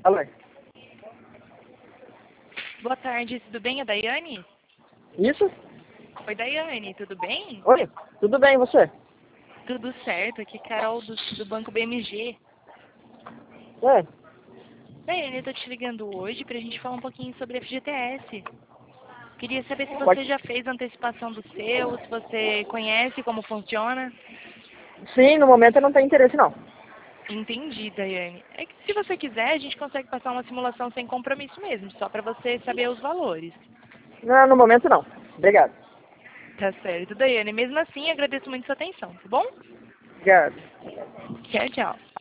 Alô? Boa tarde, tudo bem? É Daiane? Isso? Oi, Daiane, tudo bem? Oi, tudo bem, e você? Tudo certo, aqui é Carol do Banco BMG. É, Daiane, eu tô te ligando hoje pra gente falar um pouquinho sobre FGTS. Queria saber se pode... você já fez a antecipação do seu, se você conhece como funciona. Sim, no momento eu não tenho interesse não. Entendi, Daiane. É que se você quiser, a gente consegue passar uma simulação sem compromisso mesmo, só pra você saber os valores. Não, no momento não. Obrigado. Tá certo, Daiane. Mesmo assim, agradeço muito sua atenção, tá bom? Obrigado. Tchau, tchau.